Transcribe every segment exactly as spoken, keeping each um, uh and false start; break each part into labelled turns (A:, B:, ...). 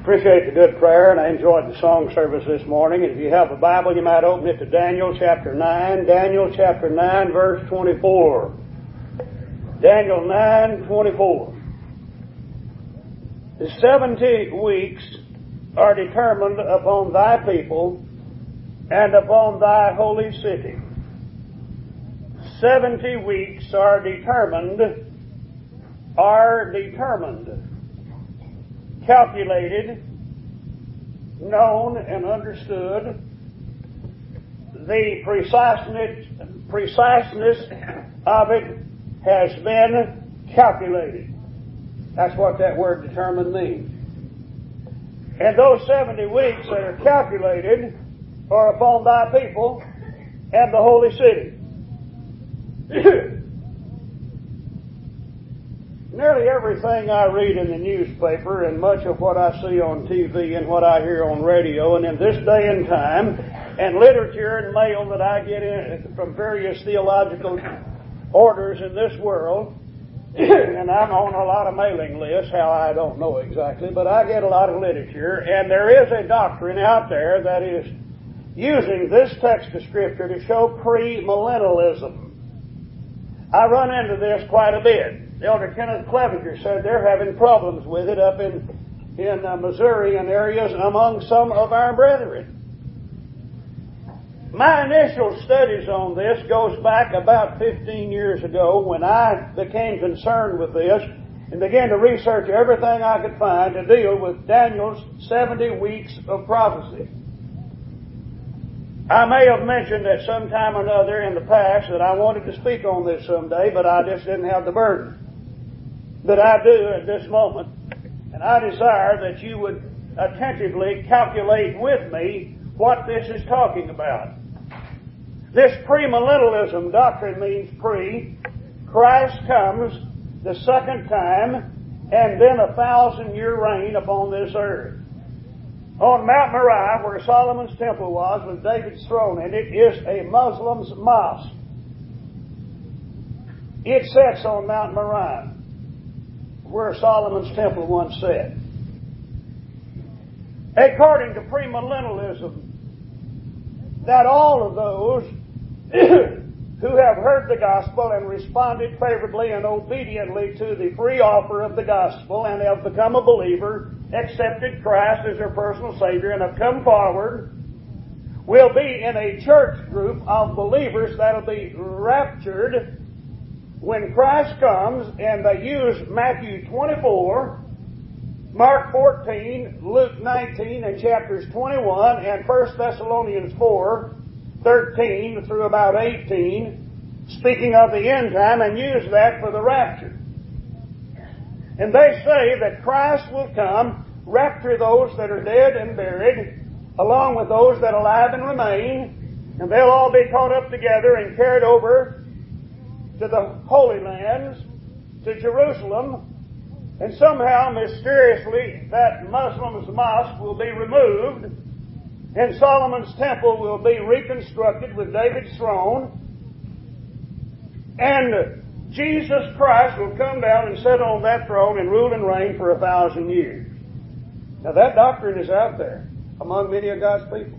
A: Appreciate the good prayer, and I enjoyed the song service this morning. And if you have a Bible, you might open it to Daniel chapter nine. Daniel chapter nine, verse twenty-four. Daniel nine, twenty-four. The seventy weeks are determined upon thy people and upon thy holy city. Seventy weeks are determined, are determined. Calculated, known, and understood. The preciseness, preciseness of it has been calculated. That's what that word determined means. And those seventy weeks that are calculated are upon thy people and the holy city. Nearly everything I read in the newspaper and much of what I see on T V and what I hear on radio and in this day and time and literature and mail that I get in from various theological orders in this world, and I'm on a lot of mailing lists, how I don't know exactly, but I get a lot of literature, and there is a doctrine out there that is using this text of Scripture to show premillennialism. I run into this quite a bit. Elder Kenneth Clevenger said they're having problems with it up in, in uh, Missouri and areas among some of our brethren. My initial studies on this goes back about fifteen years ago when I became concerned with this and began to research everything I could find to deal with Daniel's seventy weeks of prophecy. I may have mentioned at some time or another in the past that I wanted to speak on this someday, but I just didn't have the burden. But I do at this moment, and I desire that you would attentively calculate with me what this is talking about. This premillennialism doctrine means pre, Christ comes the second time, and then a thousand-year reign upon this earth. On Mount Moriah, where Solomon's temple was, with David's throne in it, is a Muslim's mosque. It sits on Mount Moriah, where Solomon's temple once sat. According to premillennialism, that all of those who have heard the gospel and responded favorably and obediently to the free offer of the gospel and have become a believer, accepted Christ as their personal Savior, and have come forward, will be in a church group of believers that will be raptured when Christ comes, and they use Matthew twenty-four, Mark fourteen, Luke nineteen, and chapters twenty-one, and First Thessalonians four, thirteen through about eighteen, speaking of the end time, and use that for the rapture. And they say that Christ will come, rapture those that are dead and buried, along with those that are alive and remain, and they'll all be caught up together and carried over to the Holy Lands, to Jerusalem, and somehow, mysteriously, that Muslim's mosque will be removed, and Solomon's temple will be reconstructed with David's throne, and Jesus Christ will come down and sit on that throne and rule and reign for a thousand years. Now that doctrine is out there among many of God's people.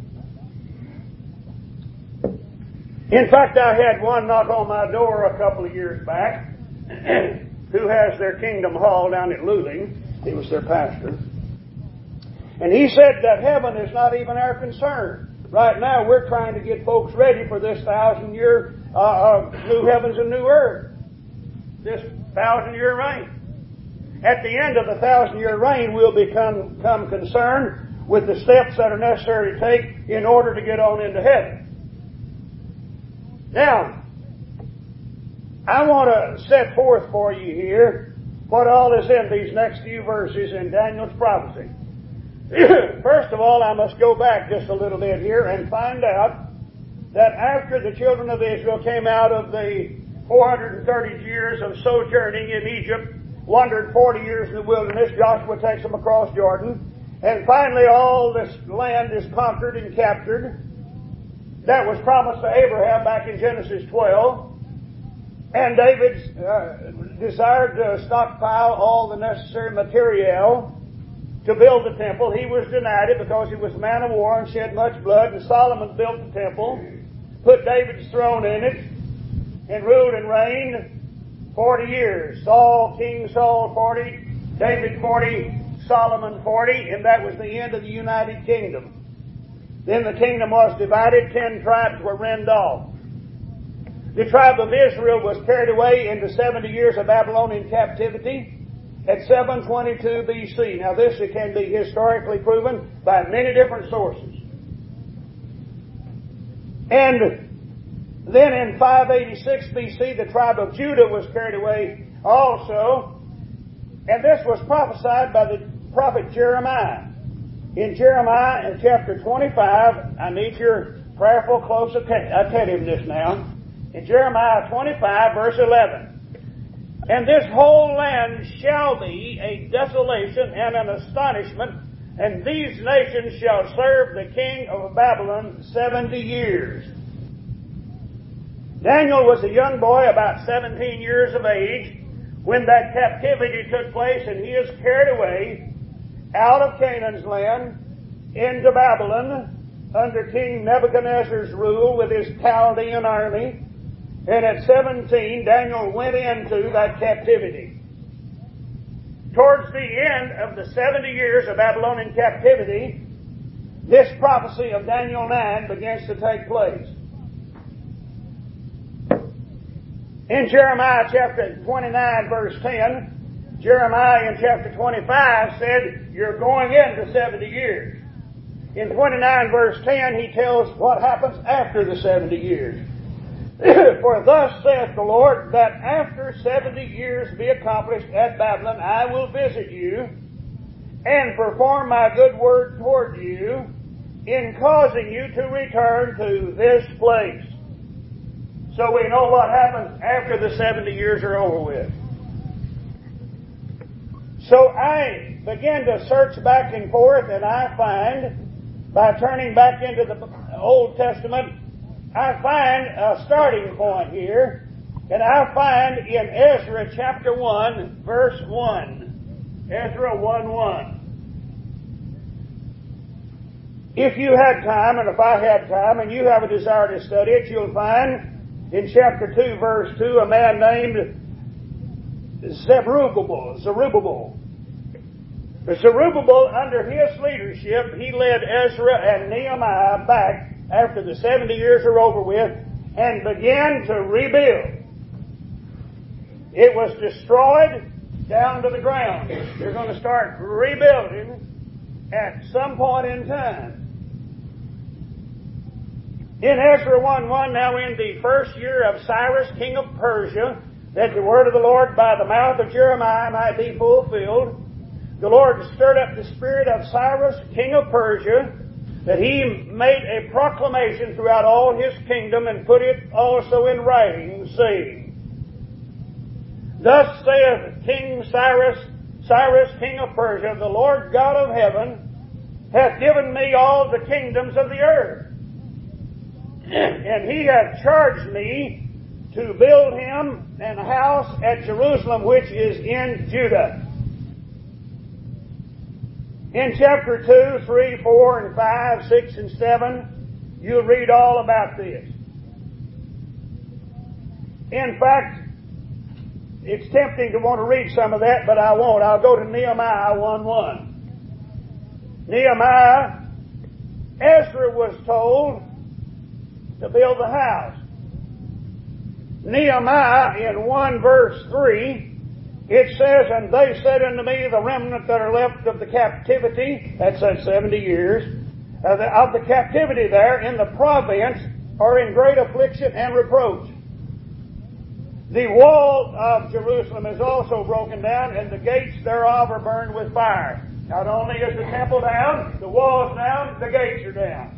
A: In fact, I had one knock on my door a couple of years back who has their Kingdom Hall down at Luling. He was their pastor. And he said that heaven is not even our concern. Right now, we're trying to get folks ready for this thousand-year uh, uh, new heavens and new earth. This thousand-year reign. At the end of the thousand-year reign, we'll become, become concerned with the steps that are necessary to take in order to get on into heaven. Now, I want to set forth for you here what all is in these next few verses in Daniel's prophecy. First of all, I must go back just a little bit here and find out that after the children of Israel came out of the four hundred thirty years of sojourning in Egypt, wandered forty years in the wilderness, Joshua takes them across Jordan, and finally all this land is conquered and captured. That was promised to Abraham back in Genesis twelve. And David uh, desired to stockpile all the necessary material to build the temple. He was denied it because he was a man of war and shed much blood. And Solomon built the temple, put David's throne in it, and ruled and reigned forty years. Saul, King Saul, forty, David, forty, Solomon, forty, and that was the end of the United Kingdom. Then the kingdom was divided. Ten tribes were rent off. The tribe of Israel was carried away into seventy years of Babylonian captivity at seven twenty-two B C. Now this can be historically proven by many different sources. And then in five eighty-six B C, the tribe of Judah was carried away also. And this was prophesied by the prophet Jeremiah. In Jeremiah in chapter twenty-five, I need your prayerful close attentiveness now. In Jeremiah twenty-five, verse eleven. And this whole land shall be a desolation and an astonishment, and these nations shall serve the king of Babylon seventy years. Daniel was a young boy, about seventeen years of age, when that captivity took place, and he is carried away out of Canaan's land into Babylon under King Nebuchadnezzar's rule with his Chaldean army. And at seventeen, Daniel went into that captivity. Towards the end of the seventy years of Babylonian captivity, this prophecy of Daniel nine begins to take place. In Jeremiah chapter twenty-nine, verse ten, Jeremiah in chapter twenty-five said, you're going into seventy years. In twenty-nine, verse ten, he tells what happens after the seventy years. For thus saith the Lord, that after seventy years be accomplished at Babylon, I will visit you and perform my good word toward you in causing you to return to this place. So we know what happens after the seventy years are over with. So I begin to search back and forth, and I find, by turning back into the Old Testament, I find a starting point here, and I find in Ezra chapter one, verse one. Ezra one one. If you had time, and if I had time, and you have a desire to study it, you'll find in chapter two, verse two, a man named Zerubbabel. Zerubbabel. Zerubbabel, under his leadership, he led Ezra and Nehemiah back after the seventy years are over with, and began to rebuild. It was destroyed down to the ground. They're going to start rebuilding at some point in time. In Ezra one one, now in the first year of Cyrus, king of Persia, that the word of the Lord by the mouth of Jeremiah might be fulfilled, the Lord stirred up the spirit of Cyrus, king of Persia, that he made a proclamation throughout all his kingdom and put it also in writing, saying, Thus saith King Cyrus, Cyrus, king of Persia, the Lord God of heaven hath given me all the kingdoms of the earth, and he hath charged me to build him an house at Jerusalem, which is in Judah. In chapter two, three, four, and five, six, and seven, you'll read all about this. In fact, it's tempting to want to read some of that, but I won't. I'll go to Nehemiah one one. Nehemiah, Ezra was told to build the house. Nehemiah, in one verse three, it says, And they said unto me, the remnant that are left of the captivity, that's that seventy years, of the, of the captivity there in the province, are in great affliction and reproach. The wall of Jerusalem is also broken down, and the gates thereof are burned with fire. Not only is the temple down, the wall's down, the gates are down.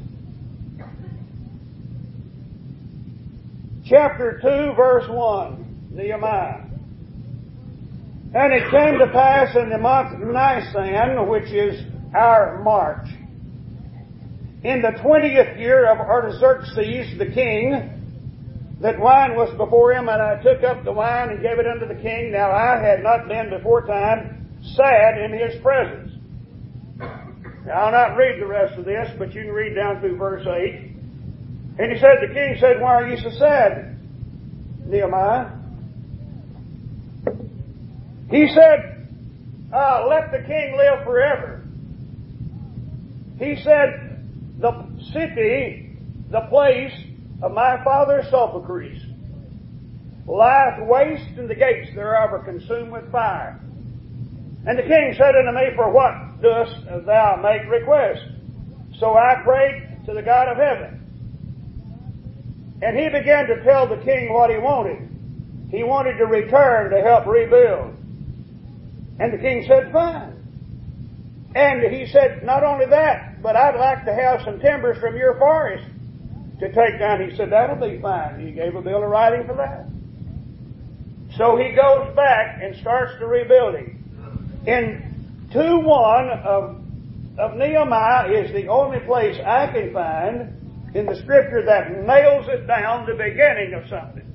A: Chapter two, verse one, Nehemiah. And it came to pass in the month Nisan, which is our March, in the twentieth year of Artaxerxes the king, that wine was before him, and I took up the wine and gave it unto the king. Now I had not been before time sad in his presence. I'll not read the rest of this, but you can read down through verse eight. And he said, the king said, why are you so sad, Nehemiah? He said, uh, let the king live forever. He said, the city, the place of my father Sophocles, lieth waste, and the gates thereof are consumed with fire. And the king said unto me, for what dost thou make request? So I prayed to the God of heaven. And he began to tell the king what he wanted. He wanted to return to help rebuild. And the king said, fine. And he said, not only that, but I'd like to have some timbers from your forest to take down. He said, that'll be fine. He gave a bill of righting for that. So he goes back and starts the rebuilding. In two one of, of Nehemiah is the only place I can find in the Scripture that nails it down, the beginning of something.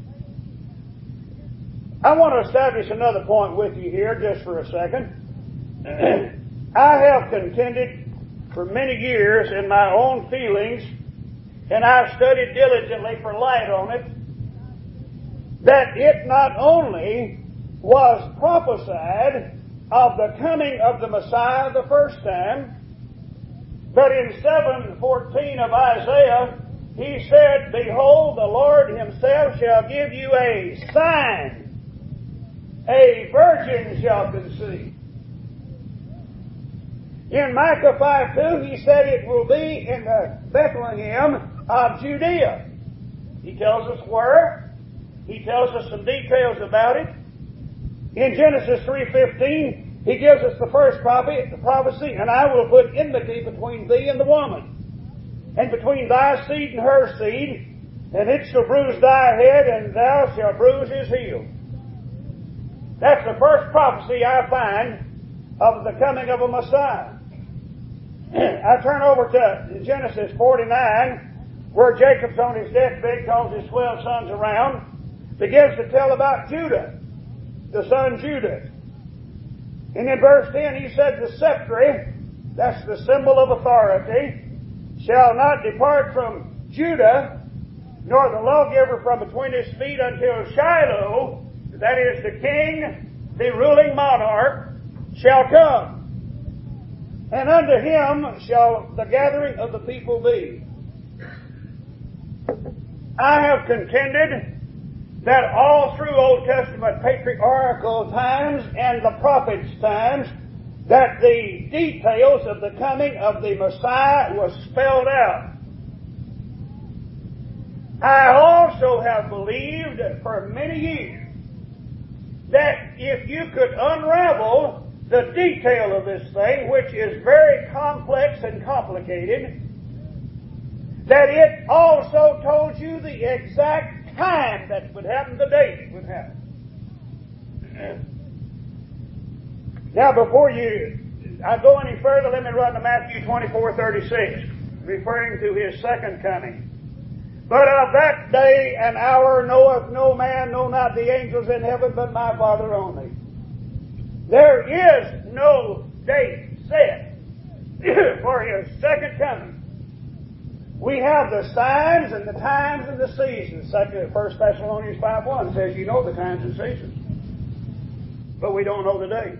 A: I want to establish another point with you here just for a second. I have contended for many years in my own feelings, and I've studied diligently for light on it, that it not only was prophesied of the coming of the Messiah the first time, but in seven fourteen of Isaiah, he said, behold, the Lord himself shall give you a sign. A virgin shall conceive. In Micah five two, he said it will be in the Bethlehem of Judea. He tells us where. He tells us some details about it. In Genesis three fifteen, he gives us the first prophet, the prophecy, and I will put enmity between thee and the woman, and between thy seed and her seed, and it shall bruise thy head, and thou shalt bruise his heel. That's the first prophecy I find of the coming of a Messiah. I turn over to Genesis forty-nine, where Jacob's on his deathbed, calls his twelve sons around, begins to tell about Judah, the son Judah. And in verse ten he said, the sceptre, that's the symbol of authority, shall not depart from Judah, nor the lawgiver from between his feet until Shiloh, that is the king, the ruling monarch, shall come. And unto him shall the gathering of the people be. I have contended that all through Old Testament patriarchal times and the prophets' times, that the details of the coming of the Messiah was spelled out. I also have believed for many years that if you could unravel the detail of this thing, which is very complex and complicated, that it also told you the exact time that would happen, the date it would happen. Now, before you, I go any further, let me run to Matthew twenty-four thirty-six, referring to his second coming. But of that day and hour knoweth no man, no not the angels in heaven, but my Father only. There is no date set for his second coming. We have the signs and the times and the seasons. Such as First Thessalonians five one says, you know the times and seasons. But we don't know the date.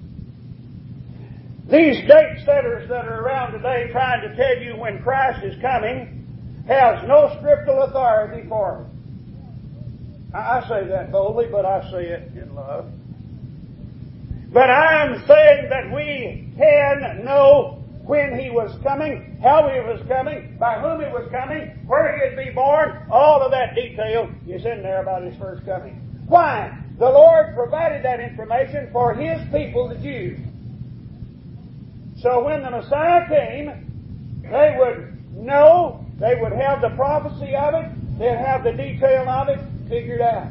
A: These date setters that are around today trying to tell you when Christ is coming has no scriptural authority for it. I say that boldly, but I say it in love. But I am saying that we can know when he was coming, how he was coming, by whom he was coming, where he would be born. All of that detail is in there about his first coming. Why? The Lord provided that information for his people, the Jews. So when the Messiah came, they would know, they would have the prophecy of it, they'd have the detail of it figured out.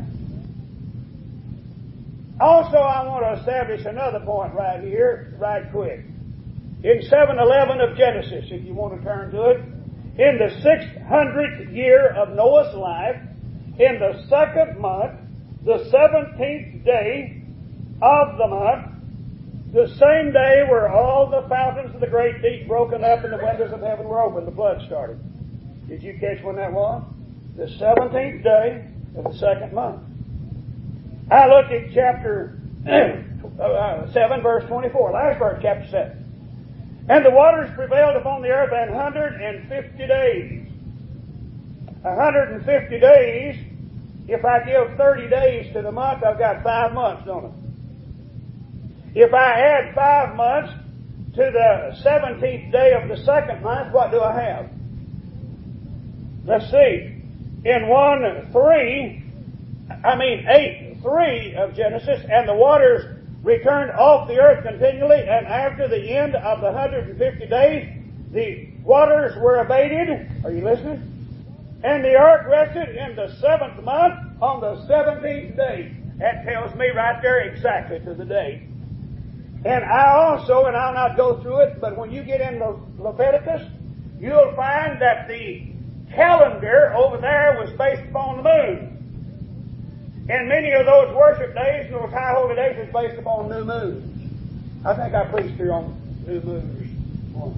A: Also, I want to establish another point right here, right quick. In seven eleven of Genesis, if you want to turn to it, in the six hundredth year of Noah's life, in the second month, the seventeenth day of the month, The same day were all the fountains of the great deep broken up and the windows of heaven were opened. The flood started. Did you catch when that was? The seventeenth day of the second month. I look at chapter uh, seven, verse twenty-four. Last verse, chapter seven. And the waters prevailed upon the earth an hundred and fifty days. A hundred and fifty days. If I give thirty days to the month, I've got five months, don't I? If I add five months to the seventeenth day of the second month, what do I have? Let's see. In one three, I mean eight three of Genesis, and the waters returned off the earth continually, and after the end of the one hundred fifty days, the waters were abated. Are you listening? And the ark rested in the seventh month on the seventeenth day. That tells me right there exactly to the day. And I also, and I'll not go through it, but when you get into Leviticus, you'll find that the calendar over there was based upon the moon. And many of those worship days and those high holy days was based upon new moons. I think I preached here on new moons once.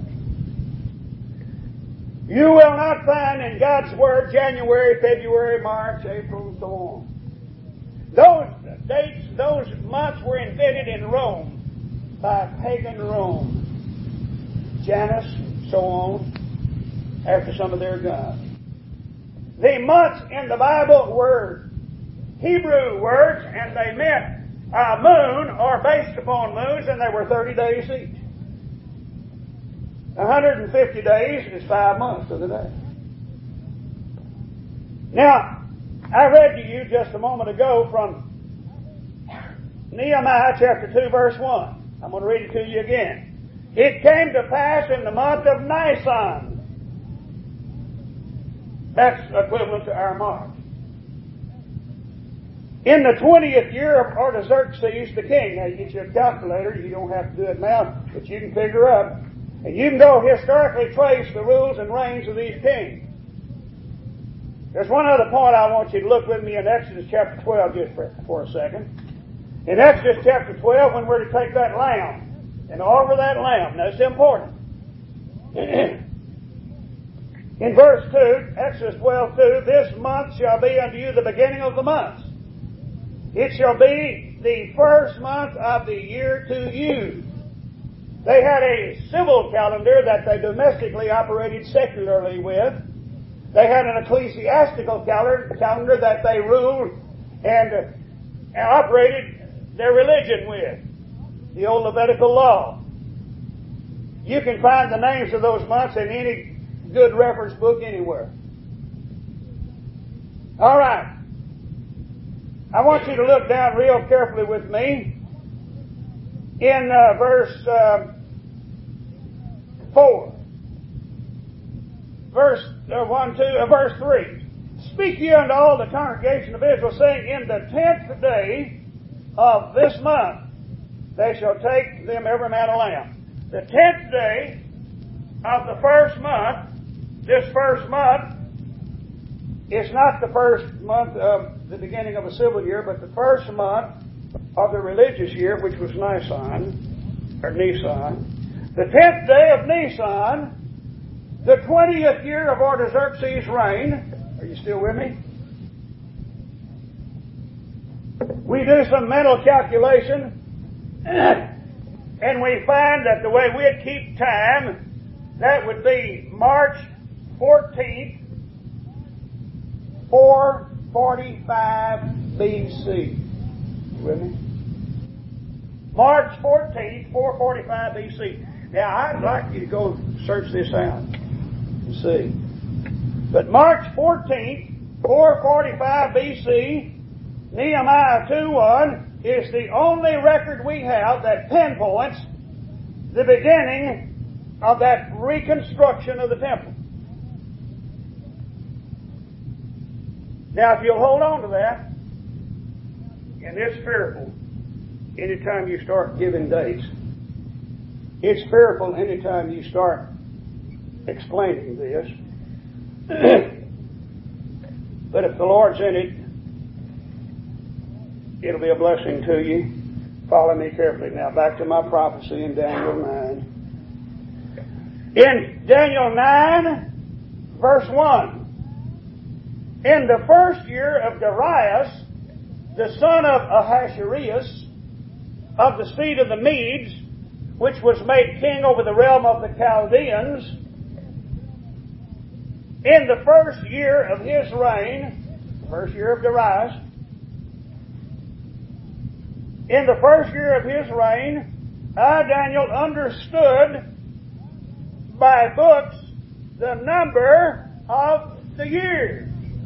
A: You will not find in God's Word January, February, March, April, and so on. Those dates, those months were invented in Rome by pagan Rome. Janus, so on, after some of their gods. The months in the Bible were Hebrew words, and they meant a moon or based upon moons, and they were thirty days each. one hundred fifty days is five months of the day. Now, I read to you just a moment ago from Nehemiah chapter two, verse one. I'm going to read it to you again. It came to pass in the month of Nisan. That's equivalent to our March. In the twentieth year of Artaxerxes the king. Now you get your calculator. You don't have to do it now, but you can figure up. And you can go historically trace the rules and reigns of these kings. There's one other point I want you to look with me in Exodus chapter twelve just for, for a second. In Exodus chapter twelve, when we're to take that lamb and offer that lamb. Now, it's important. In verse two, Exodus twelve two, this month shall be unto you the beginning of the months. It shall be the first month of the year to you. They had a civil calendar that they domestically operated secularly with. They had an ecclesiastical calendar, calendar that they ruled and uh, operated their religion with, the old Levitical law. You can find the names of those months in any good reference book anywhere. All right. I want you to look down real carefully with me in uh, verse uh, four. Verse uh, one, two, uh, verse three. Speak ye unto all the congregation of Israel, saying, in the tenth day of this month they shall take them every man a lamb. The tenth day of the first month, this first month, is not the first month of the beginning of a civil year, but the first month of the religious year, which was Nisan, or Nisan. The tenth day of Nisan, the twentieth year of Artaxerxes' reign. Are you still with me? We do some mental calculation, and we find that the way we'd keep time, that would be March fourteenth, four forty-five B C. You with me? March fourteenth, four forty-five B C. Now, I'd like you to go search this out and see. But March fourteenth, four forty-five B C, Nehemiah two one is the only record we have that pinpoints the beginning of that reconstruction of the temple. Now, if you'll hold on to that, and it's fearful anytime you start giving dates. It's fearful anytime you start explaining this. But if the Lord's in it, it'll be a blessing to you. Follow me carefully now. Back to my prophecy in Daniel nine. In Daniel nine, verse one. In the first year of Darius, the son of Ahasuerus, of the seed of the Medes, which was made king over the realm of the Chaldeans, in the first year of his reign, first year of Darius, in the first year of his reign, I, Daniel, understood by books the number of the years,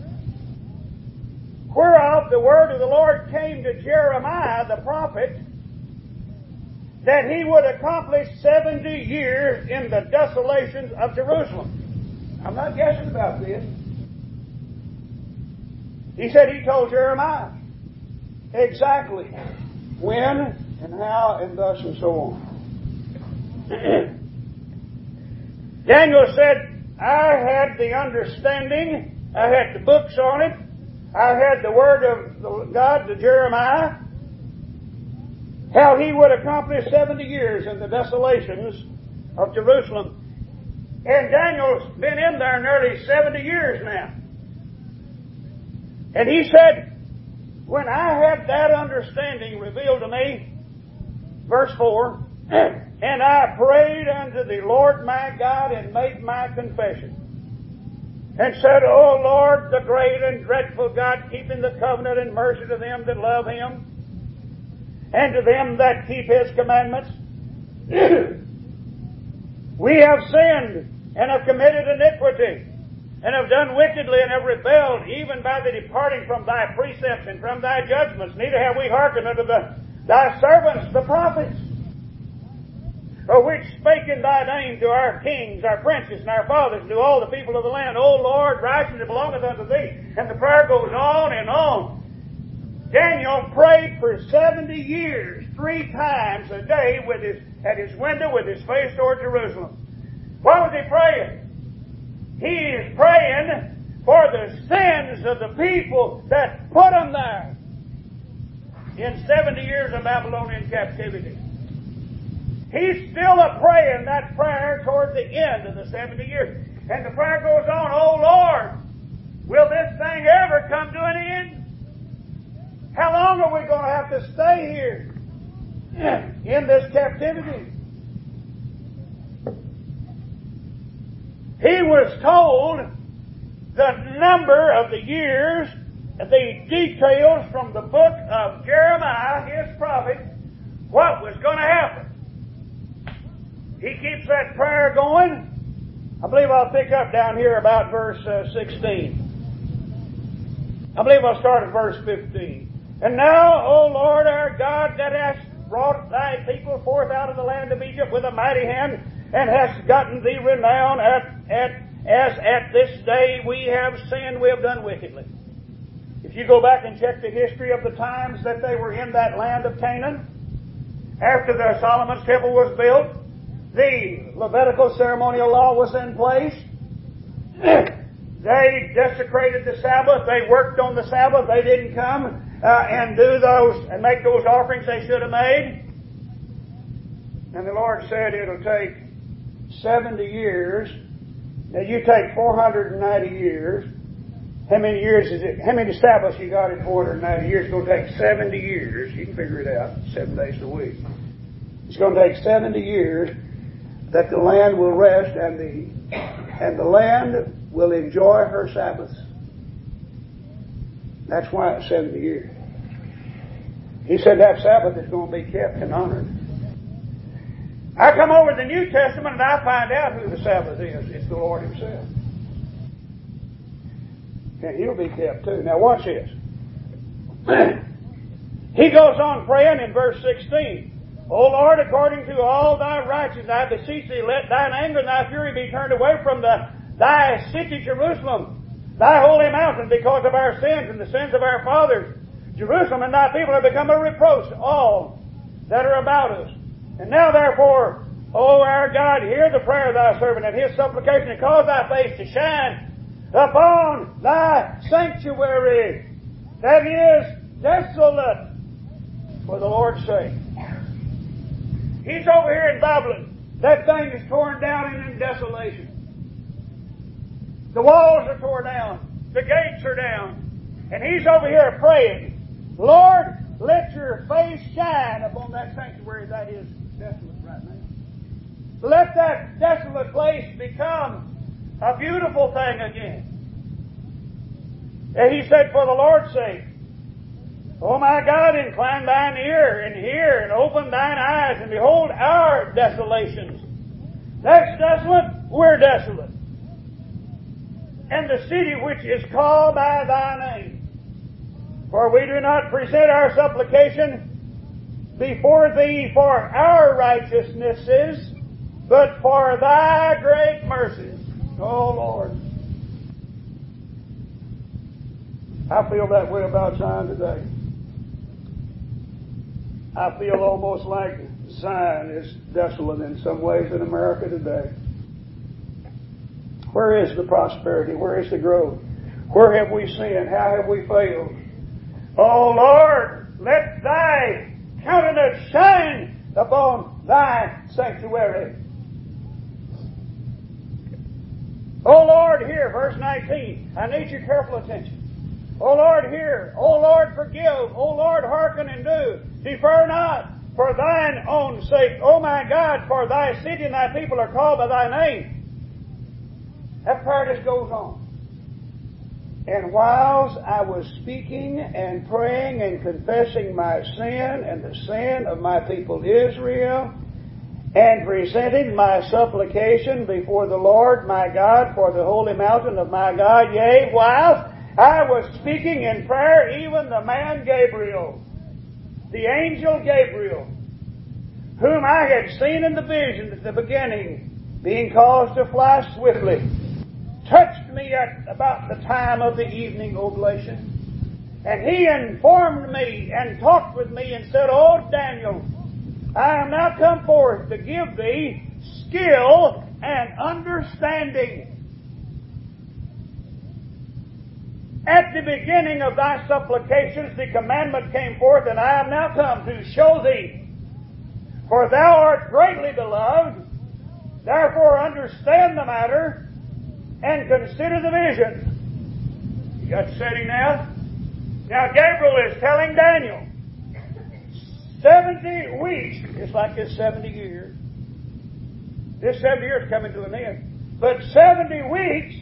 A: whereof the word of the Lord came to Jeremiah the prophet, that he would accomplish seventy years in the desolations of Jerusalem. I'm not guessing about this. He said he told Jeremiah exactly when and how and thus and so on. Daniel said, I had the understanding, I had the books on it, I had the word of God to Jeremiah, how he would accomplish seventy years in the desolations of Jerusalem. And Daniel's been in there nearly seventy years now. And he said, when I had that understanding revealed to me, verse four, and I prayed unto the Lord my God and made my confession, and said, O Lord, the great and dreadful God, keeping the covenant and mercy to them that love him, and to them that keep his commandments. We have sinned and have committed iniquity, and have done wickedly, and have rebelled, even by the departing from thy precepts and from thy judgments. Neither have we hearkened unto the, thy servants, the prophets, which spake in thy name to our kings, our princes, and our fathers, and to all the people of the land. O Lord, righteousness belongeth unto thee. And the prayer goes on and on. Daniel prayed for seventy years, three times a day, with his, at his window with his face toward Jerusalem. Why was he praying? He is praying for the sins of the people that put him there in seventy years of Babylonian captivity. He's still a praying that prayer toward the end of the seventy years. And the prayer goes on, O Lord, will this thing ever come to an end? How long are we going to have to stay here in this captivity? He was told the number of the years, the details from the book of Jeremiah, his prophet, what was going to happen. He keeps that prayer going. I believe I'll pick up down here about verse uh, sixteen. I believe I'll start at verse fifteen. And now, O Lord our God, that hast brought thy people forth out of the land of Egypt with a mighty hand, and hast gotten thee renown at, at, as at this day we have sinned, we have done wickedly. If you go back and check the history of the times that they were in that land of Canaan, after the Solomon's temple was built, the Levitical ceremonial law was in place. They desecrated the Sabbath. They worked on the Sabbath. They didn't come uh, and do those and make those offerings they should have made. And the Lord said it'll take seventy years. Now you take four hundred ninety years. How many years is it? How many Sabbaths you got in four hundred ninety years? It's going to take seventy years. You can figure it out. Seven days a week. It's going to take seventy years that the land will rest, and the and the land will enjoy her Sabbaths. That's why it's seventy years. He said that Sabbath is going to be kept and honored. I come over to the New Testament and I find out who the Sabbath is. It's the Lord Himself. And He'll be kept too. Now watch this. He goes on praying in verse sixteen. O Lord, according to all thy righteousness, I beseech thee, let thine anger and thy fury be turned away from the, thy city Jerusalem, thy holy mountain, because of our sins and the sins of our fathers. Jerusalem and thy people have become a reproach to all that are about us. And now therefore, O our God, hear the prayer of thy servant and his supplication, and cause thy face to shine upon thy sanctuary that is desolate for the Lord's sake. He's over here in Babylon. That thing is torn down and in desolation. The walls are torn down. The gates are down. And he's over here praying, Lord, let your face shine upon that sanctuary that is desolate right now. Let that desolate place become a beautiful thing again. And he said, for the Lord's sake, O my God, incline thine ear and hear and open thine eyes and behold our desolations. That's desolate, we're desolate. And the city which is called by thy name. For we do not present our supplication before thee for our righteousnesses, but for thy great mercies. Oh Lord. I feel that way about Zion today. I feel almost like Zion is desolate in some ways in America today. Where is the prosperity? Where is the growth? Where have we sinned? How have we failed? Oh Lord, let thy countenance shine upon thy sanctuary. Oh Lord, hear, verse nineteen. I need your careful attention. Oh Lord, hear. Oh Lord, forgive. Oh Lord, hearken and do. Defer not for thine own sake. Oh my God, for thy city and thy people are called by thy name. That prayer just goes on. And whilst I was speaking and praying and confessing my sin and the sin of my people Israel, and presenting my supplication before the Lord my God for the holy mountain of my God, yea, whilst I was speaking in prayer, even the man Gabriel, the angel Gabriel, whom I had seen in the vision at the beginning, being caused to fly swiftly, touched me at about the time of the evening oblation. And he informed me and talked with me and said, O Daniel, I am now come forth to give thee skill and understanding. At the beginning of thy supplications the commandment came forth, and I am now come to show thee. For thou art greatly beloved, therefore understand the matter and consider the vision. You got setting now? Now Gabriel is telling Daniel, seventy weeks, it's like this seventy years. This seventy years coming to an end. But seventy weeks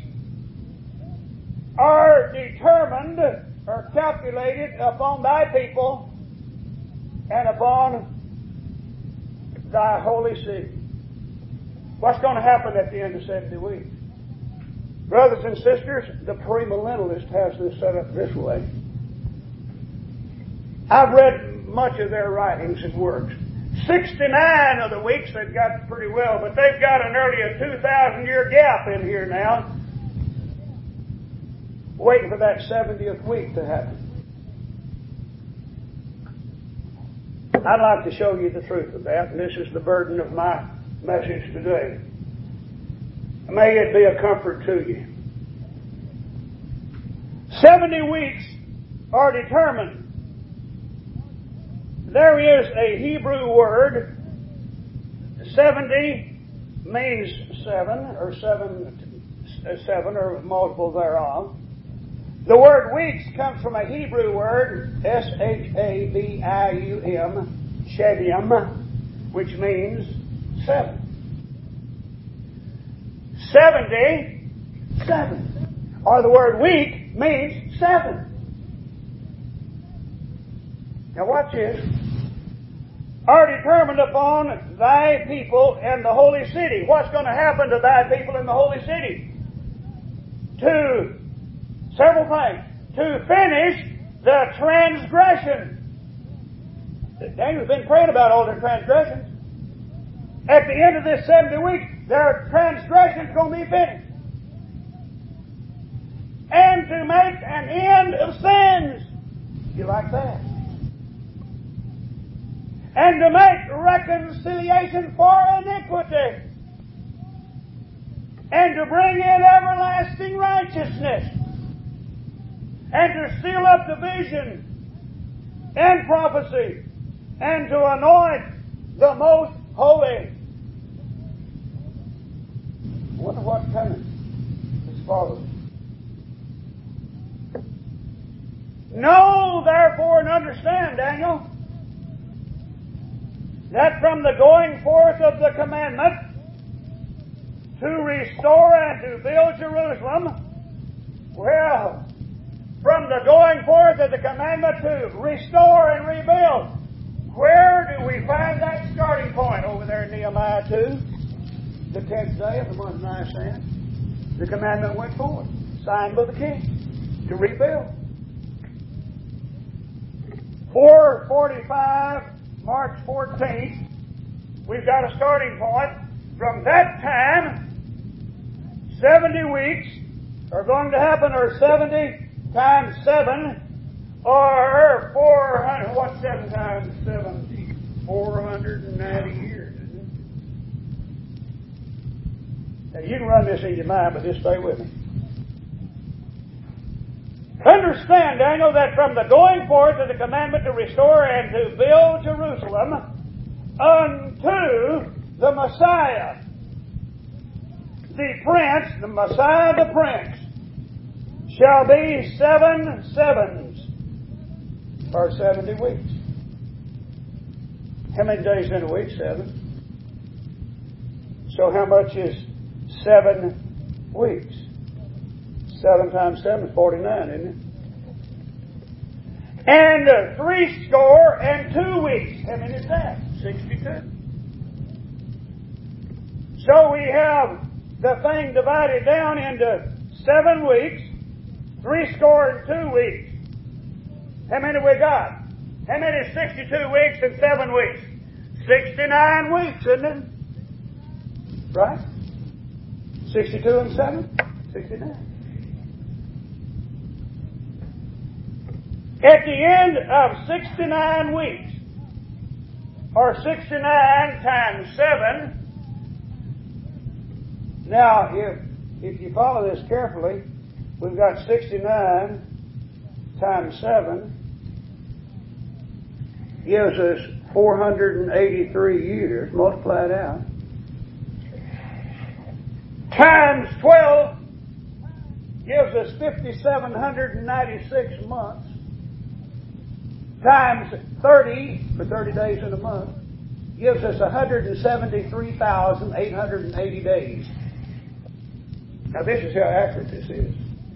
A: are determined or calculated upon thy people and upon thy holy city. What's going to happen at the end of seventy weeks? Brothers and sisters, the premillennialist has this set up this way. I've read much of their writings and works. sixty-nine of the weeks they've got pretty well, but they've got an early a two thousand year gap in here now, waiting for that seventieth week to happen. I'd like to show you the truth of that, and this is the burden of my message today. May it be a comfort to you. Seventy weeks are determined. There is a Hebrew word. Seventy means seven, or seven, seven, or multiple thereof. The word weeks comes from a Hebrew word, S H A B I U M, shedim, which means seven. Seventy, seven. Or the word week means seven. Now watch this. Are determined upon thy people and the holy city. What's going to happen to thy people in the holy city? To several things. To finish the transgression. Daniel's been praying about all their transgressions. At the end of this seventy weeks, their transgression's going to be finished. And to make an end of sins. You like that? And to make reconciliation for iniquity. And to bring in everlasting righteousness. And to seal up the vision and prophecy. And to anoint the most holy. I wonder what's coming as follows. Know therefore and understand, Daniel, that from the going forth of the commandment to restore and to build Jerusalem, well, from the going forth of the commandment to restore and rebuild, where do we find that starting point? Over there in Nehemiah two, the tenth day of the month of Nisan, the commandment went forth, signed by the king, to rebuild. four forty-five, March fourteenth, we've got a starting point. From that time, seventy weeks are going to happen, or seventy times seven, or four hundred. What's seven times seventy? four hundred ninety years, isn't it? Now, you can run this in your mind, but just stay with me. Understand, Daniel, that from the going forth of the commandment to restore and to build Jerusalem unto the Messiah, the Prince, the Messiah the Prince, shall be seven sevens, or seventy weeks. How many days in a week? Seven. So how much is seven weeks? Seven times seven is forty-nine, isn't it? And uh, three score and two weeks. How many is that? Sixty-two. So we have the thing divided down into seven weeks, three score and two weeks. How many we got? How many is sixty-two weeks and seven weeks? Sixty-nine weeks, isn't it? Right? Sixty-two and seven? Sixty-nine. At the end of sixty-nine weeks, or sixty-nine times seven, now if, if you follow this carefully, we've got sixty-nine times seven gives us four hundred eighty-three years. Multiply it out. Times twelve gives us five thousand seven hundred ninety-six months. Times thirty, for thirty days in a month, gives us one hundred seventy-three thousand eight hundred eighty days. Now this is how accurate this is.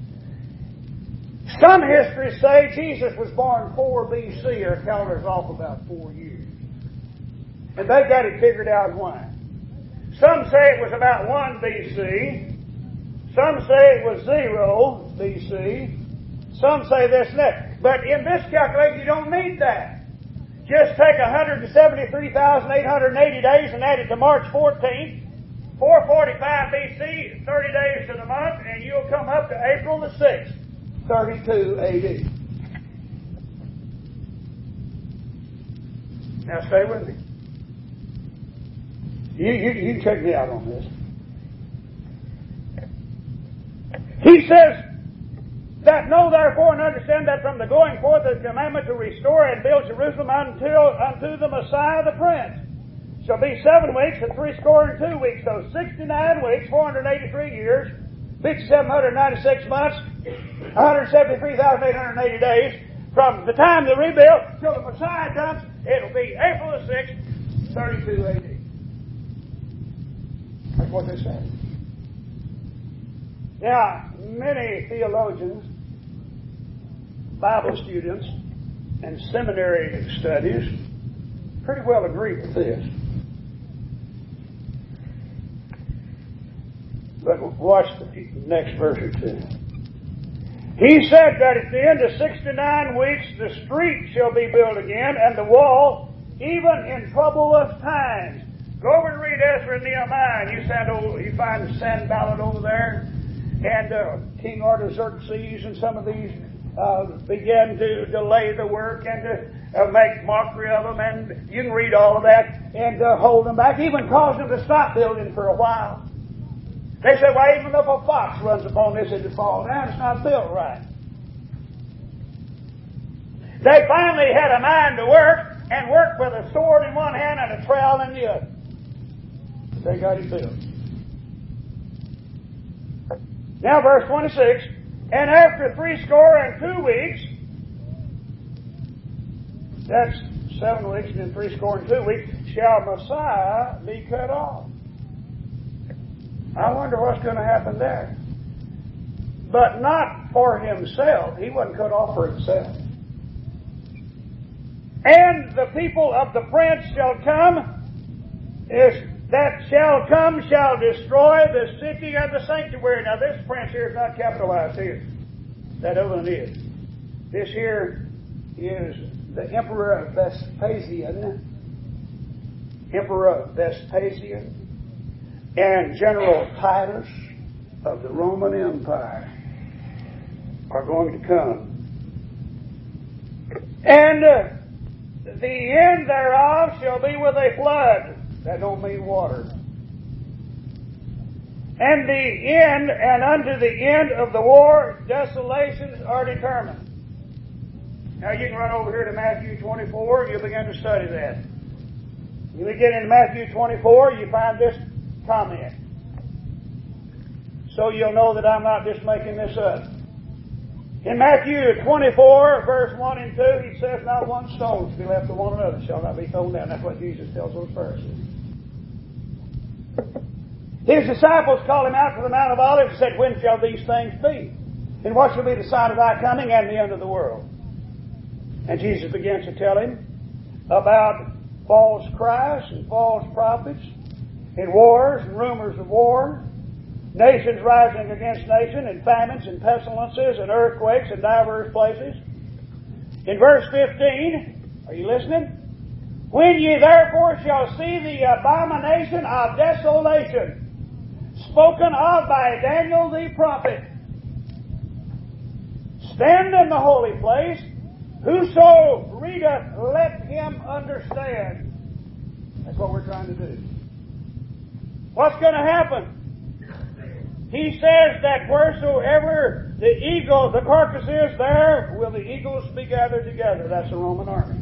A: Some histories say Jesus was born four B C, or calendars off about four years. And they've got it figured out why. Some say it was about one B C. Some say it was zero B C. Some say this and that. But in this calculation, you don't need that. Just take one hundred seventy-three thousand eight hundred eighty days and add it to March fourteenth, four forty-five B C, thirty days to the month, and you'll come up to April the sixth, thirty-two A D. Now stay with me. You, you, you can check me out on this. He says that know therefore and understand that from the going forth of the commandment to restore and build Jerusalem until unto the Messiah the Prince shall be seven weeks and three score and two weeks. So sixty-nine weeks, four hundred eighty-three years, five thousand seven hundred ninety-six months, one hundred seventy-three thousand eight hundred eighty days. From the time the rebuild till the Messiah comes, it'll be April the sixth, thirty-two A D. That's what they say. Now, many theologians, Bible students, and seminary studies pretty well agree with this. But watch the next verse or two. He said that at the end of sixty-nine weeks the street shall be built again, and the wall, even in troublous times. Go over and read Ezra and Nehemiah, and you, send over, you find the Sanballat over there, and uh, King Artaxerxes and some of these uh, began to delay the work and to uh, make mockery of them, and you can read all of that, and uh, hold them back, even cause them to stop building for a while. They said, well, even if a fox runs upon this, it'll fall down. It's not built right. They finally had a mind to work, and work with a sword in one hand and a trowel in the other. They got it built. Now verse twenty-six, and after threescore and two weeks, that's seven weeks and then threescore and two weeks, shall Messiah be cut off. I wonder what's going to happen there. But not for himself. He wasn't cut off for himself. And the people of the prince shall come, is that shall come shall destroy the city and the sanctuary. Now this prince here is not capitalized here. That other one is. This here is the Emperor of Vespasian, Emperor of Vespasian, and General Titus of the Roman Empire are going to come. And uh, the end thereof shall be with a flood. That don't mean water. And the end, and unto the end of the war, desolations are determined. Now you can run over here to Matthew twenty-four and you'll begin to study that. You get into Matthew twenty-four, you find this comment. So you'll know that I'm not just making this up. In Matthew twenty-four, verse one and two, he says, not one stone to be left to one another shall not be thrown down. That's what Jesus tells those Pharisees. His disciples called him out to the Mount of Olives and said, when shall these things be? And what shall be the sign of thy coming and the end of the world? And Jesus begins to tell him about false Christs and false prophets, and wars and rumors of war, nations rising against nation, and famines and pestilences and earthquakes in divers places. In verse fifteen, are you listening? When ye therefore shall see the abomination of desolation spoken of by Daniel the prophet, stand in the holy place, whoso readeth, let him understand. That's what we're trying to do. What's going to happen? He says that wheresoever the eagle, the carcass is, there will the eagles be gathered together. That's the Roman army.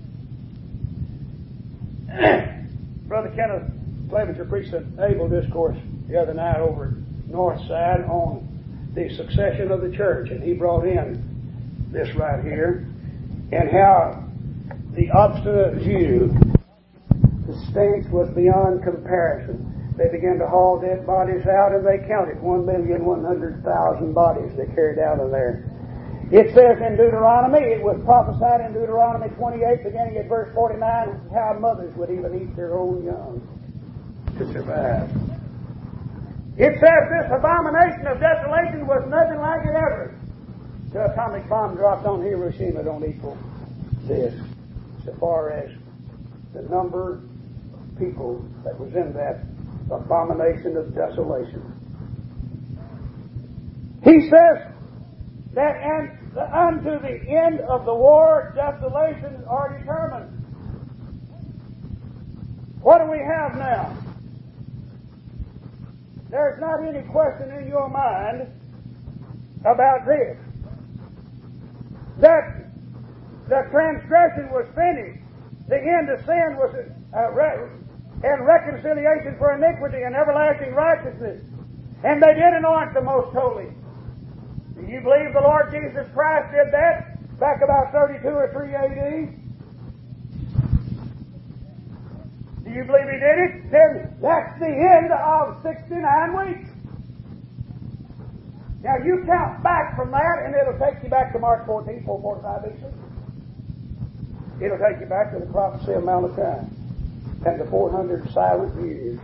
A: Brother Kenneth Clevenger preached an able discourse the other night over at Northside on the succession of the church, and he brought in this right here, and how the obstinate Jew, the stench was beyond comparison. They began to haul dead bodies out, and they counted one million one hundred thousand bodies they carried out of there. It says in Deuteronomy, it was prophesied in Deuteronomy twenty-eight, beginning at verse forty-nine, how mothers would even eat their own young to survive. It says this abomination of desolation was nothing like it ever. The atomic bomb dropped on Hiroshima don't equal this, so far as the number of people that was in that abomination of desolation. He says that and unto the end of the war, desolations are determined. What do we have now? There's not any question in your mind about this. That the transgression was finished. The end of sin was uh, re- and reconciliation for iniquity and everlasting righteousness. And they did anoint the most holy. Do you believe the Lord Jesus Christ did that back about thirty-two or three A D? Do you believe He did it? Then that's the end of sixty-nine weeks. Now you count back from that and it'll take you back to March fourteenth, four forty-five B C. It'll take you back to the prophecy of Malachi and the four hundred silent years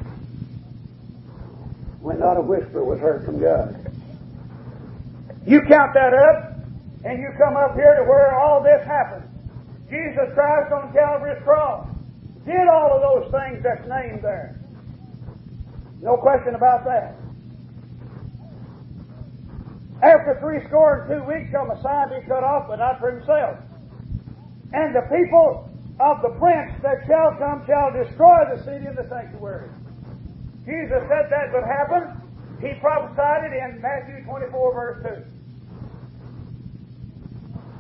A: when not a whisper was heard from God. You count that up, and you come up here to where all this happened. Jesus Christ on Calvary's cross did all of those things that's named there. No question about that. After three score and two weeks shall Messiah be cut off, but not for himself. And the people of the prince that shall come shall destroy the city and the sanctuary. Jesus said that would happen. He prophesied it in Matthew twenty-four, verse two.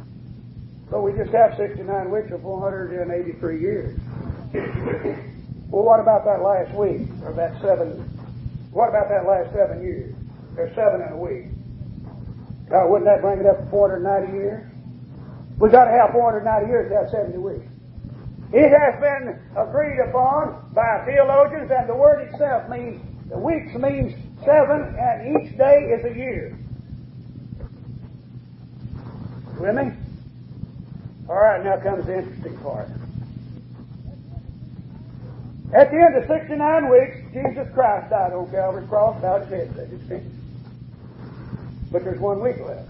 A: So we just have sixty-nine weeks of four hundred eighty-three years. Well, what about that last week? Or that seven, what about that last seven years? There's seven in a week. Uh, wouldn't that bring it up to four hundred ninety years? We've got to have four hundred ninety years to have seventy weeks. It has been agreed upon by theologians, and the word itself means, the weeks means seven, and each day is a year. With me? All right, now comes the interesting part. At the end of sixty-nine weeks, Jesus Christ died on Calvary's cross, bowed his head, said, "It's finished." But there's one week left.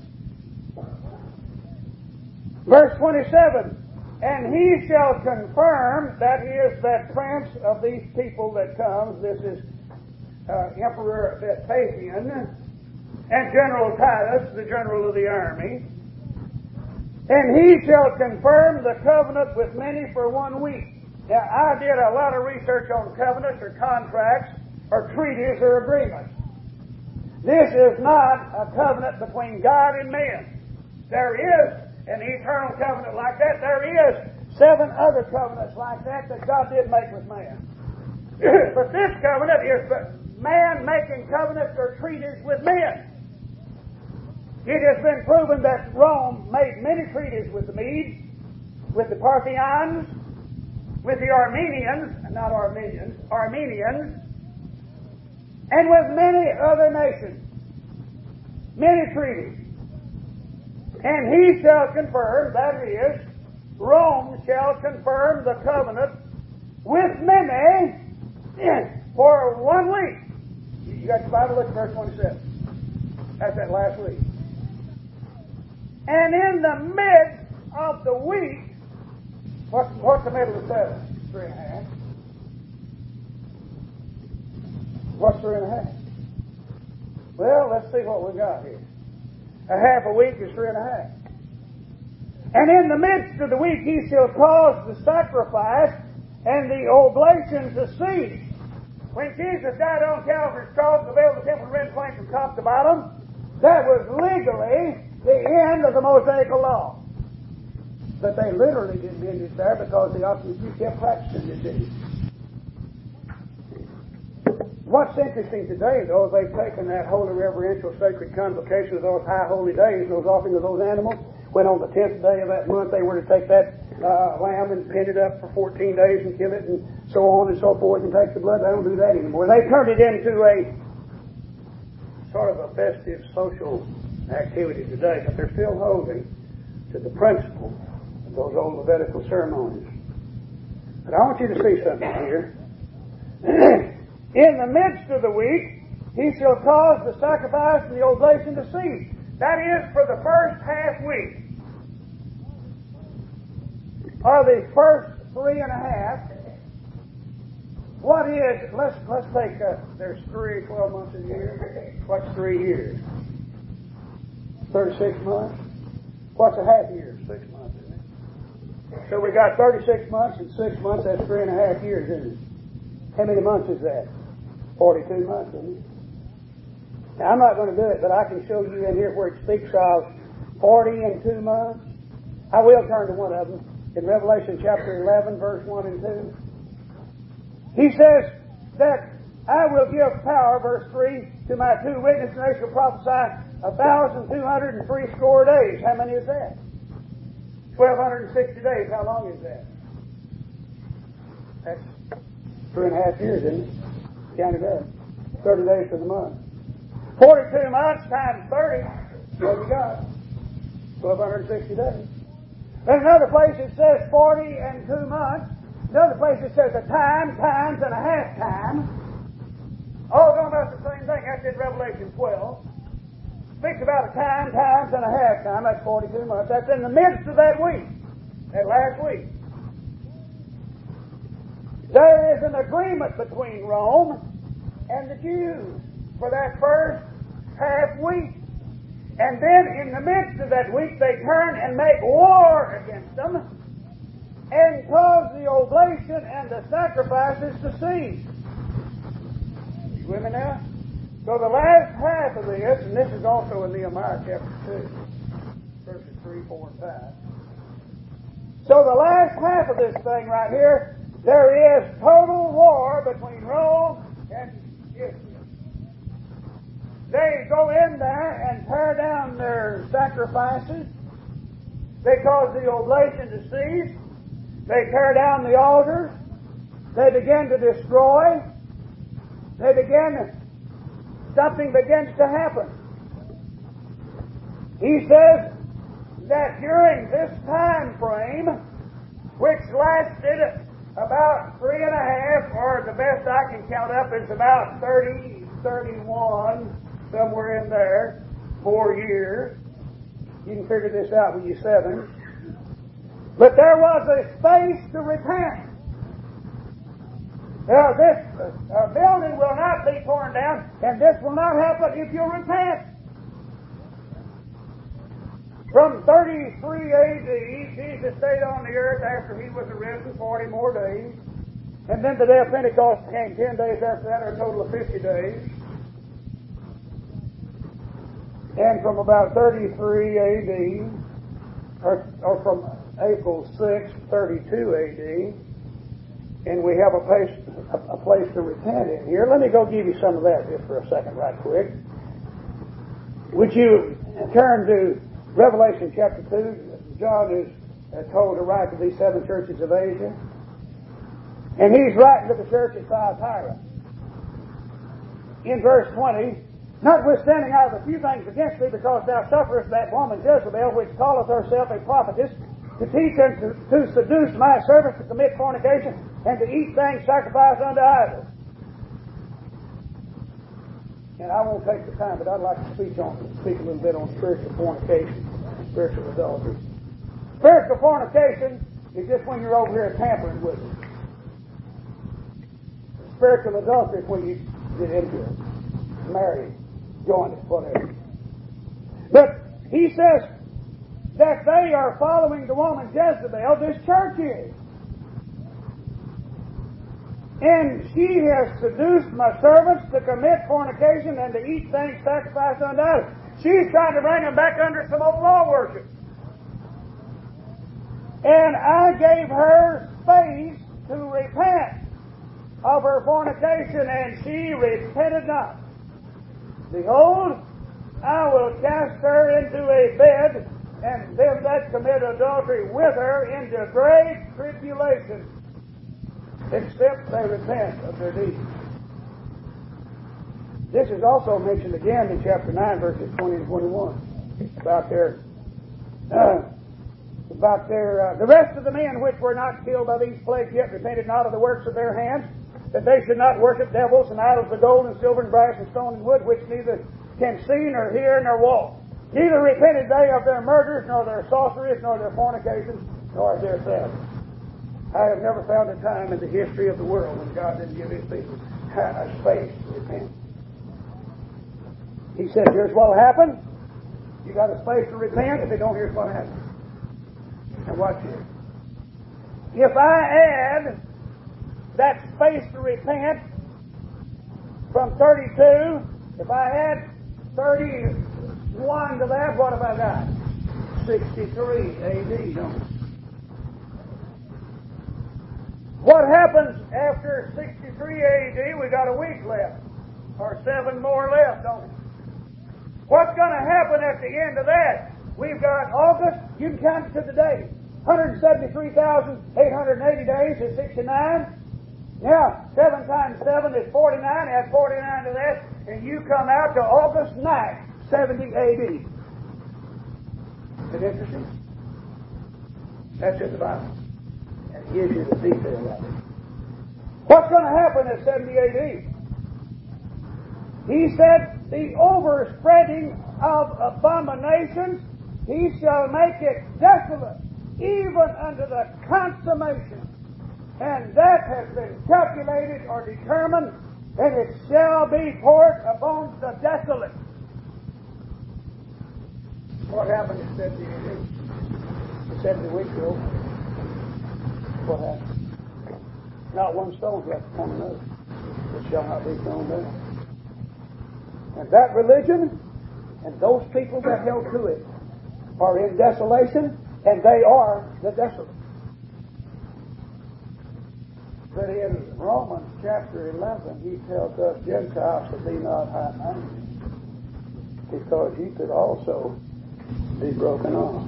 A: Verse twenty-seven, "And he shall confirm," that is, that prince of these people that comes, this is uh, Emperor Vespasian, and General Titus, the general of the army, "and he shall confirm the covenant with many for one week." Now, I did a lot of research on covenants or contracts or treaties or agreements. This is not a covenant between God and man. There is an eternal covenant like that. There is seven other covenants like that that God did make with man. But this covenant is man making covenants or treaties with men. It has been proven that Rome made many treaties with the Medes, with the Parthians, with the Armenians, not Armenians, Armenians, and with many other nations. Many treaties. "And he shall confirm," that is, Rome shall confirm the covenant with many for one week. You got your Bible? Look at verse twenty-seven. That's that last week. "And in the midst of the week," what's, what's the middle of seven? Three and a half. What's three and a half? Well, let's see what we got here. A half a week is three and a half. "And in the midst of the week he shall cause the sacrifice and the oblation to cease." When Jesus died on Calvary's cross, the veil of the temple rent plain from top to bottom, that was legally the end of the Mosaical law. But they literally didn't end it there because the obviously kept practicing it, didn't they? What's interesting today, though, they've taken that holy, reverential, sacred convocation of those high holy days, those offerings of those animals, when on the tenth day of that month they were to take that uh, lamb and pin it up for fourteen days and kill it and so on and so forth and take the blood. They don't do that anymore. They've turned it into a sort of a festive social activity today, but they're still holding to the principle of those old Levitical ceremonies. But I want you to see something here. "In the midst of the week, he shall cause the sacrifice and the oblation to cease." That is for the first half week. Or the first three and a half. What is, let's let's take, uh, there's three, twelve months a year. What's three years? thirty-six months. What's a half year? Six months, isn't it? So we got thirty-six months and six months, that's three and a half years, isn't it? How many months is that? forty-two months, isn't it? Now, I'm not going to do it, but I can show you in here where it speaks of forty and two months. I will turn to one of them. In Revelation chapter eleven, verse one and two. He says that I will give power, verse three, to my two witnesses, and they shall prophesy a thousand two hundred and three score days. How many is that? Twelve hundred and sixty days. How long is that? That's three and a half years, isn't it? Count it up. Thirty days for the month. Forty-two months times thirty. What you got? Twelve hundred and sixty days. Then another place it says forty and two months. Another place it says a time, times, and a half time. All going about the same thing. That's in Revelation twelve. Speaks about a time, times, and a half time. That's forty-two months. That's in the midst of that week. That last week. There is an agreement between Rome and the Jews for that first half week. And then in the midst of that week they turn and make war against them and cause the oblation and the sacrifices to cease. You with me now? So the last half of this, and this is also in Nehemiah chapter two, verses three, four, and five. So the last half of this thing right here there is total war between Rome and Israel. They go in there and tear down their sacrifices. They cause the oblation to cease. They tear down the altars. They begin to destroy. They begin, something begins to happen. He says that during this time frame, which lasted about three and a half, or the best I can count up is about thirty, thirty-one, somewhere in there, four years. You can figure this out with your seven. But there was a space to repent. Now, this uh, building will not be torn down, and this will not happen if you repent. From thirty-three A D, Jesus stayed on the earth after he was arisen forty more days. And then the day of Pentecost came ten days after that, or a total of fifty days. And from about thirty-three A D, or, or from April sixth, thirty-two A D, and we have a place, a, a place to repent in here. Let me go give you some of that just for a second right quick. Would you turn to Revelation chapter two? John is uh, told to write to these seven churches of Asia. And he's writing to the church at Thyatira. In verse twenty, notwithstanding I have a few things against thee, because thou sufferest that woman Jezebel, which calleth herself a prophetess, to teach and to, to seduce my servants to commit fornication, and to eat things sacrificed unto idols. And I won't take the time, but I'd like to speak on speak a little bit on spiritual fornication and spiritual adultery. Spiritual fornication is just when you're over here tampering with it. Spiritual adultery is when you get into it, marry, join it, whatever. But he says that they are following the woman Jezebel, this church is. And she has seduced my servants to commit fornication and to eat things sacrificed unto idols. She's trying to bring them back under some old law worship. And I gave her space to repent of her fornication, and she repented not. Behold, I will cast her into a bed, and them that commit adultery with her into great tribulation, except they repent of their deeds. This is also mentioned again in chapter nine, verses twenty and twenty-one, about their, uh, about their, uh, the rest of the men which were not killed by these plagues yet repented not of the works of their hands, that they should not worship devils and idols of gold and silver and brass and stone and wood, which neither can see nor hear nor walk. Neither repented they of their murders, nor their sorceries, nor their fornications, nor of their thefts. I have never found a time in the history of the world when God didn't give His people a space to repent. He said, here's what will happen. You got a space to repent. If they don't, here's what happens. Now watch here. If I add that space to repent from thirty-two, if I add thirty-one to that, what have I got? sixty-three A D, don't it? What happens after sixty-three A D? We got a week left, or seven more left, don't we? What's going to happen at the end of that? We've got August, you can count it to the day. one hundred seventy-three thousand eight hundred eighty days is sixty-nine. Yeah, seven times seven is forty-nine. Add forty-nine to that, and you come out to August ninth, seventy A D. Is it interesting? That's in the Bible. And it gives you the detail of it. What's going to happen at seventy A D? He said, the overspreading of abominations, He shall make it desolate, even unto the consummation. And that has been calculated or determined, and it shall be poured upon the desolate. What happened in seventy A D? seventy weeks ago. What happened? Not one stone left upon another. It shall not be thrown down. And that religion and those people that held to it are in desolation, and they are the desolate. But in Romans chapter eleven, he tells us Gentiles to be not high-minded, because he could also be broken off.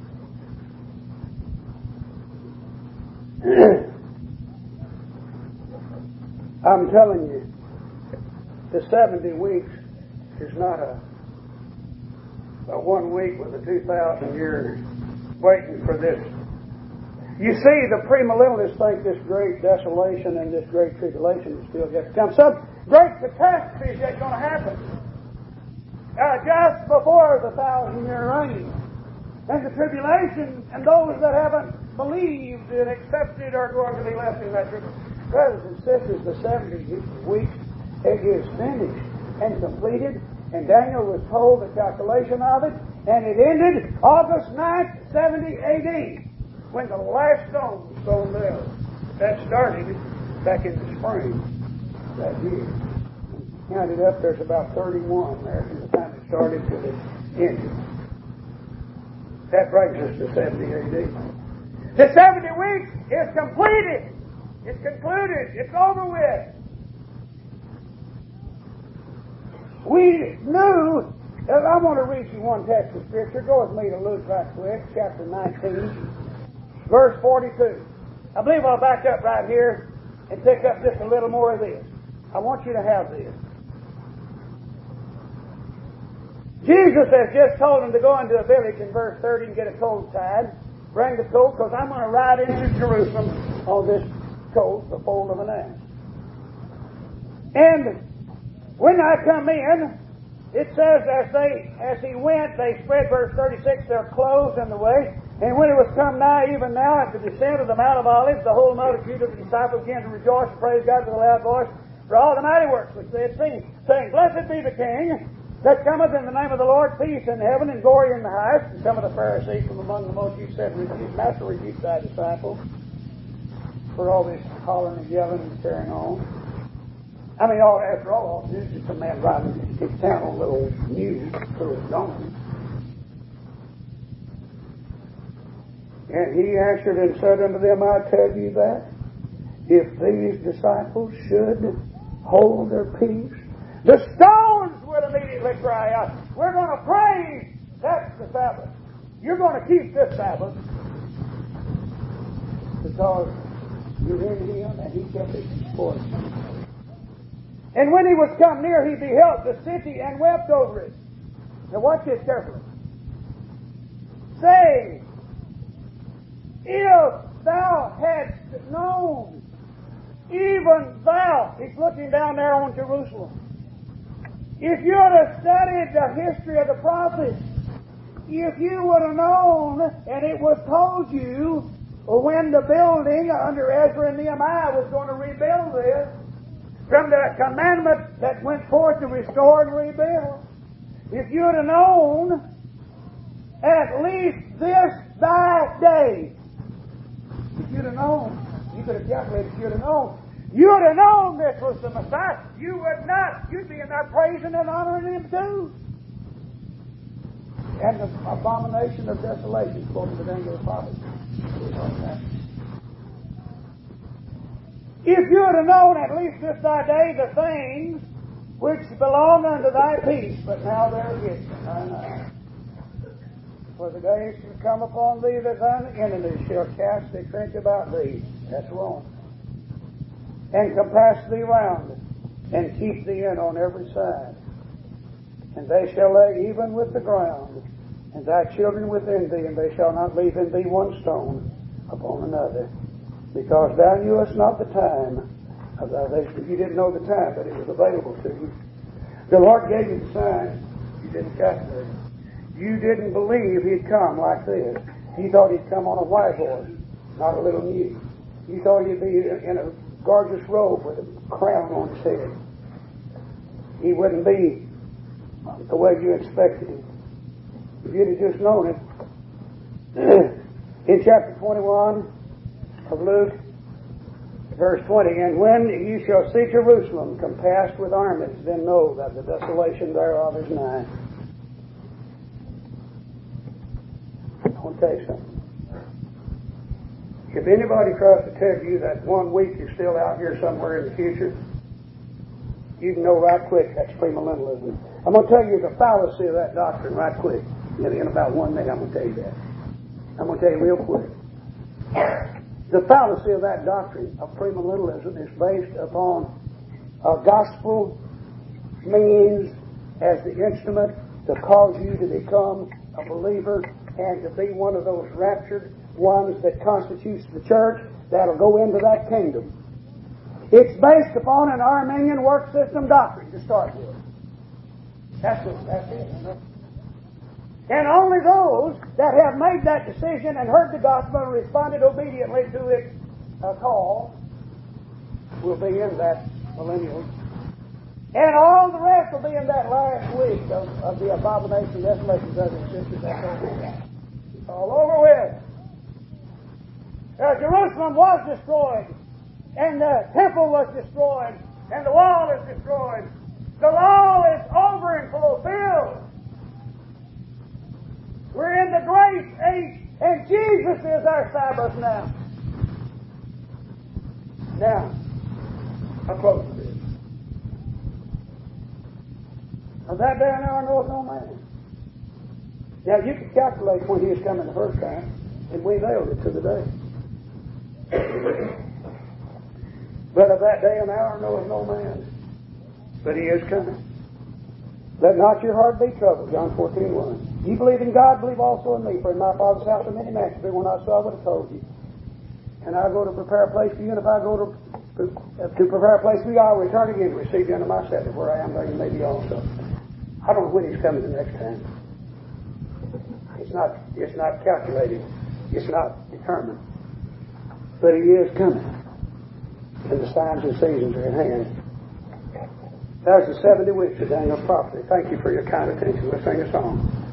A: I'm telling you, the seventy weeks is not a, a one week with a two thousand years waiting for this. You see, the premillennialists think this great desolation and this great tribulation is still yet to come. Some great catastrophe is yet going to happen. Uh, just before the thousand-year reign. And the tribulation, and those that haven't believed and accepted are going to be left in that tribulation. Brothers and sisters, the seventy weeks, it is finished and completed. And Daniel was told the calculation of it, and it ended August ninth, seventy A D, when the last stone was thrown down. That started back in the spring that year. Counted up, there's about thirty-one there from the time it started to the end. That brings us to seventy A D. The seventy weeks is completed. It's concluded. It's over with. We knew, and I want to read you one text of Scripture. Go with me to Luke right quick, chapter nineteen, verse forty-two. I believe I'll back up right here and pick up just a little more of this. I want you to have this. Jesus has just told him to go into a village in verse thirty and get a colt tied. Bring the colt, because I'm going to ride into Jerusalem on this colt, the foal of an ass. And when I come in, it says as they as he went, they spread, verse thirty-six, their clothes in the way. And when it was come nigh, even now, at the descent of the Mount of Olives, the whole multitude of the disciples began to rejoice and praise God with a loud voice for all the mighty works which they had seen, saying, Blessed be the King that cometh in the name of the Lord, peace in heaven and glory in the highest. And some of the Pharisees from among the multitude said, Master, rebuke thy disciples for all this hollering and yelling and carrying on. I mean, all after all, this is a man riding his town on a little mule through his donkey. And he answered and said unto them, I tell you that if these disciples should hold their peace, the stones would immediately cry out. We're going to praise. That's the Sabbath. You're going to keep this Sabbath because you're in Him and He kept it for us. And when He was come near, He beheld the city and wept over it. Now watch this carefully. Saying, if thou hadst known, even thou, He's looking down there on Jerusalem. If you would have studied the history of the prophets, if you would have known, and it was told you when the building under Ezra and Nehemiah was going to rebuild this, from the commandment that went forth to restore and rebuild, if you would have known at least this thy day, if you'd have known, you could have calculated, if you'd have known, you would have known this was the Messiah. You would not. You'd be in there praising and honoring Him too. And the abomination of desolation, according to the Daniel the prophet. If you would have known at least this thy day the things which belong unto thy peace, but now they're hidden. I know. For the days shall come upon thee that thine enemies shall cast a trench about thee. That's wrong. And compass thee round, and keep thee in on every side. And they shall lay even with the ground, and thy children within thee, and they shall not leave in thee one stone upon another. Because thou knewest not the time of thy vision. You didn't know the time, but it was available to you. The Lord gave you the sign. You didn't calculate it. You didn't believe He'd come like this. You thought He'd come on a white horse, not a little mule. You thought He'd be in a gorgeous robe with a crown on His head. He wouldn't be the way you expected Him. If you'd have just known it. In chapter twenty-one of Luke, verse twenty, and when you shall see Jerusalem compassed with armies, then know that the desolation thereof is nigh. I want to tell you something. If anybody tries to tell you that one week is still out here somewhere in the future, you can know right quick that's premillennialism. I'm going to tell you the fallacy of that doctrine right quick. In, in about one minute, I'm going to tell you that. I'm going to tell you real quick. The fallacy of that doctrine of premillennialism is based upon a gospel means as the instrument to cause you to become a believer and to be one of those raptured ones that constitutes the church that'll go into that kingdom. It's based upon an Arminian work system doctrine to start with. That's it. That's it. And only those that have made that decision and heard the gospel and responded obediently to its uh, call will be in that millennial. And all the rest will be in that last week of, of the abomination, desolation, brothers and sisters. That's over with. It's all over with. Uh, Jerusalem was destroyed, and the temple was destroyed, and the wall is destroyed. The law is over and fulfilled. We're in the grace age, and Jesus is our Sabbath now. Now, I'll close with this. Of that day and hour knoweth no man. Now, you can calculate when he was coming the first time, and we nailed it to the day. But of that day and hour knoweth no man. But he is coming. Let not your heart be troubled, John fourteen one. You believe in God, believe also in me. For in my Father's house are many mansions. If it were not so, I would have told you. And I go to prepare a place for you, and if I go to, to prepare a place for you, I'll return again to receive you unto myself. Where I am, there you may be also. I don't know when he's coming the next time. It's not, it's not calculated. It's not determined. But he is coming. And the signs and seasons are at hand. There's the seventy weeks of Daniel's prophecy. Thank you for your kind attention. Let's sing a song.